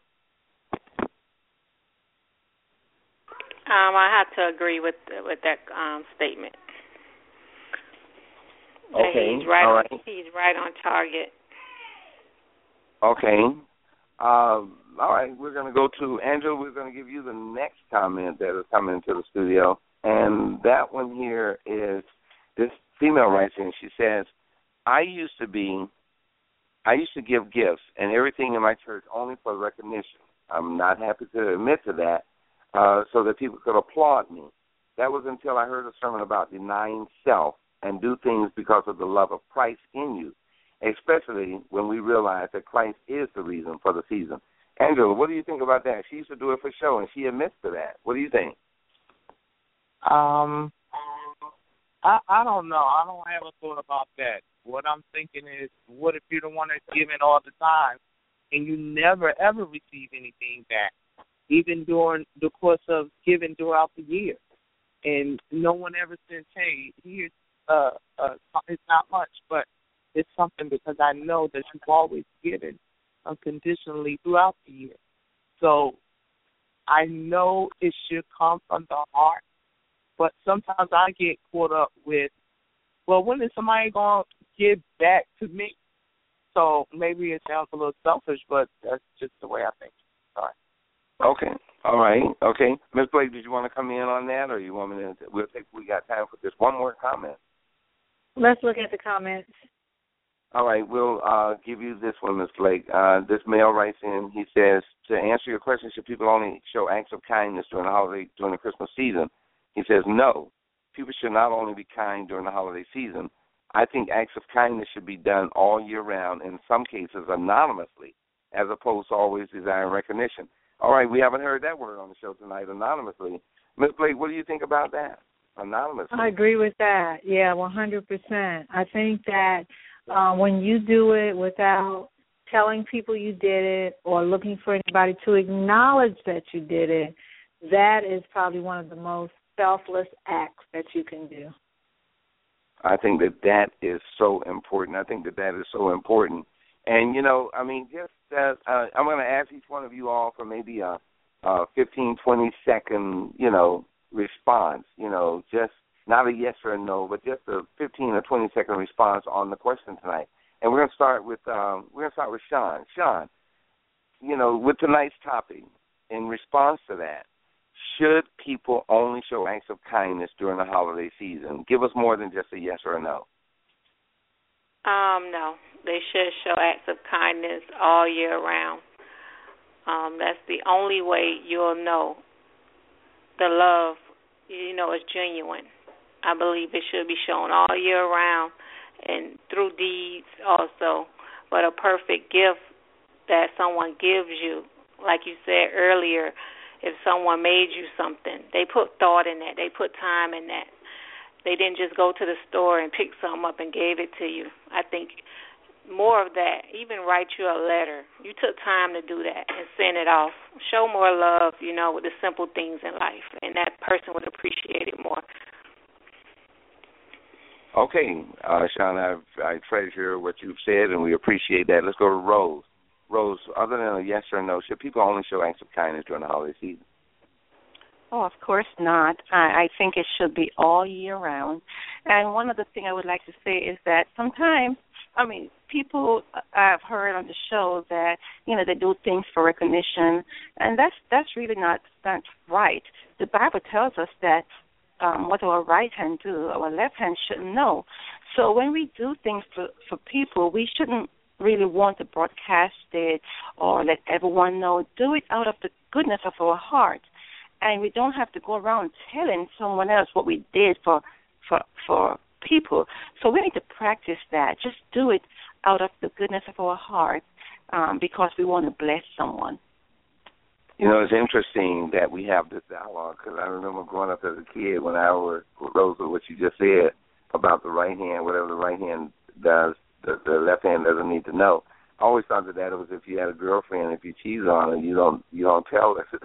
Um, I have to agree with with that um, statement. Okay, he's right. all On, right. He's right on target. Okay. Um, all right, we're going to go to Angela. We're going to give you the next comment that is coming into the studio, and that one here is this female writes in. She says, "I used to be, I used to give gifts and everything in my church only for recognition. I'm not happy to admit to that, uh, so that people could applaud me. That was until I heard a sermon about denying self and do things because of the love of Christ in you, especially when we realize that Christ is the reason for the season." Angela, what do you think about that? She used to do it for show, and she admits to that. What do you think? Um, I I don't know. I don't have a thought about that. What I'm thinking is, what if you're the one that's giving all the time, and you never, ever receive anything back, even during the course of giving throughout the year, and no one ever says, hey, here's Uh, uh, it's not much, but it's something because I know that you've always given unconditionally throughout the year. So I know it should come from the heart, but sometimes I get caught up with, well, when is somebody going to give back to me? So maybe it sounds a little selfish, but that's just the way I think. Sorry. Okay. All right. Okay. Miz Blake, did you want to come in on that, or you want me to? We'll take. We got time for just one more comment. Let's look at the comments. All right, we'll uh, give you this one, Miz Blake. Uh, this male writes in. He says, to answer your question, should people only show acts of kindness during the holiday, during the Christmas season? He says, no. People should not only be kind during the holiday season. I think acts of kindness should be done all year round, in some cases anonymously, as opposed to always desiring recognition. All right, we haven't heard that word on the show tonight, anonymously. Miz Blake, what do you think about that? Anonymously. I agree with that. Yeah, one hundred percent. I think that uh, when you do it without telling people you did it or looking for anybody to acknowledge that you did it, that is probably one of the most selfless acts that you can do. I think that that is so important. I think that that is so important. And, you know, I mean, just as, uh, I'm going to ask each one of you all for maybe a, a fifteen, twenty second, you know, response, you know, just not a yes or a no, but just a fifteen or twenty second response on the question tonight. And we're going to start with um, we're going to start with Sean. Sean, you know, with tonight's topic, in response to that, should people only show acts of kindness during the holiday season? Give us more than just a yes or a no. Um, no, they should show acts of kindness all year round. Um, that's the only way you'll know the love, you know, is genuine. I believe it should be shown all year round and through deeds also. But a perfect gift that someone gives you, like you said earlier, if someone made you something, they put thought in that. They put time in that. They didn't just go to the store and pick something up and gave it to you. I think more of that, even write you a letter. You took time to do that and send it off. Show more love, you know, with the simple things in life, and that person would appreciate it more. Okay, uh, Sean, I, I treasure what you've said, and we appreciate that. Let's go to Rose. Rose, other than a yes or no, should people only show acts of kindness during the holiday season? Oh, of course not. I, I think it should be all year round. And one other thing I would like to say is that sometimes, I mean, people I've heard on the show that, you know, they do things for recognition, and that's that's really not, not right. The Bible tells us that um, what our right hand do, our left hand shouldn't know. So when we do things for, for people, we shouldn't really want to broadcast it or let everyone know. Do it out of the goodness of our heart. And we don't have to go around telling someone else what we did for for for people. So we need to practice that. Just do it out of the goodness of our heart um, because we want to bless someone. You know, it's interesting that we have this dialogue because I remember growing up as a kid when I was, Rose, what you just said about the right hand, whatever the right hand does, the, the left hand doesn't need to know. I always thought that that was if you had a girlfriend, if you cheat on her, you don't you don't tell her.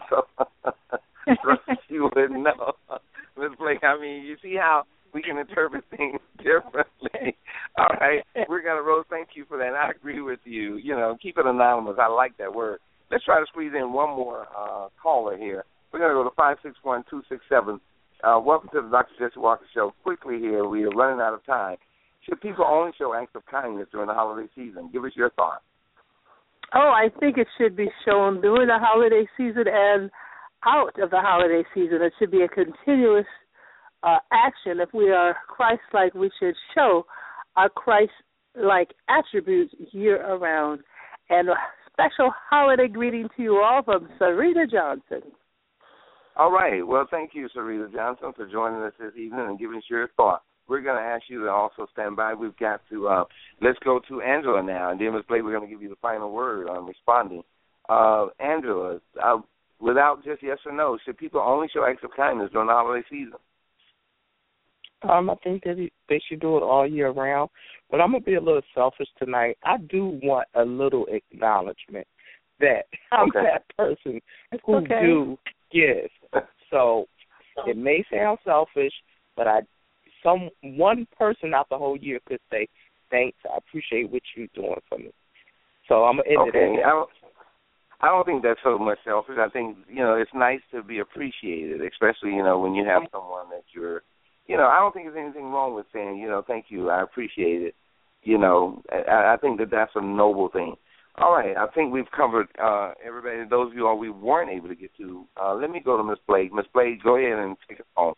So she wouldn't know. Miz Blake, I mean, you see how we can interpret things differently. All right, we're gonna Rose. Thank you for that. I agree with you. You know, keep it anonymous. I like that word. Let's try to squeeze in one more uh, caller here. We're gonna go to five six one two six seven. Uh, welcome to the Doctor Jesse Walker Show. Quickly here, we are running out of time. Should people only show acts of kindness during the holiday season? Give us your thoughts. Oh, I think it should be shown during the holiday season and out of the holiday season. It should be a continuous uh, action. If we are Christ-like, we should show our Christ-like attributes year-around. And a special holiday greeting to you all from Sarita Johnson. All right. Well, thank you, Sarita Johnson, for joining us this evening and giving us your thoughts. We're going to ask you to also stand by. We've got to, uh, let's go to Angela now. And then, Miz Blake, we're going to give you the final word on responding. Uh, Angela, uh, without just yes or no, should people only show acts of kindness during the holiday season? Um, I think that they should do it all year round. But I'm going to be a little selfish tonight. I do want a little acknowledgement that I'm okay. that person who okay. do give. So it may sound selfish, but I some one person out the whole year could say, thanks, I appreciate what you're doing for me. So I'm going to end okay. it I don't, I don't think that's so much selfish. I think, you know, it's nice to be appreciated, especially, you know, when you have someone that you're, you know, I don't think there's anything wrong with saying, you know, thank you, I appreciate it. You know, I, I think that that's a noble thing. All right, I think we've covered uh, everybody. Those of you all we weren't able to get to, uh, let me go to Miz Blake. Miz Blake, go ahead and take it home.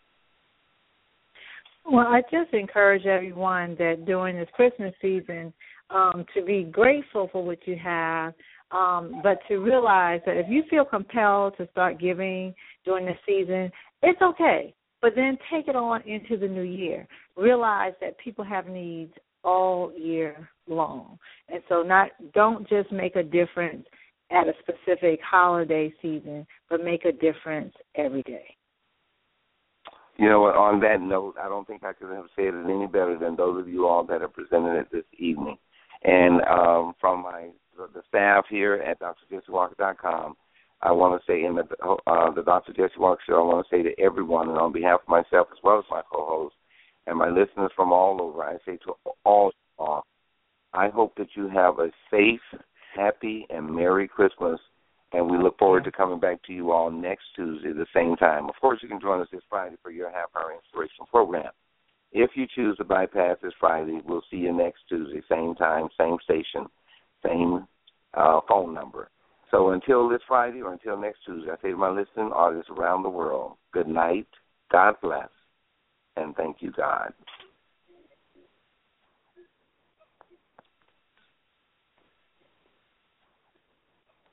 Well, I just encourage everyone that during this Christmas season um, to be grateful for what you have, um, but to realize that if you feel compelled to start giving during the season, it's okay. But then take it on into the new year. Realize that people have needs all year long. And so not don't just make a difference at a specific holiday season, but make a difference every day. You know what, on that note, I don't think I could have said it any better than those of you all that have presented it this evening. And um, from my the staff here at D R Jesse Walker dot com, I want to say in the, uh, the Doctor Jesse Walker Show, I want to say to everyone, and on behalf of myself as well as my co-host and my listeners from all over, I say to all, all I hope that you have a safe, happy, and Merry Christmas And we look forward to coming back to you all next Tuesday at the same time. Of course, you can join us this Friday for your half-hour inspiration program. If you choose to bypass this Friday, we'll see you next Tuesday, same time, same station, same uh, phone number. So until this Friday or until next Tuesday, I say to my listening audience around the world, good night, God bless, and thank you, God.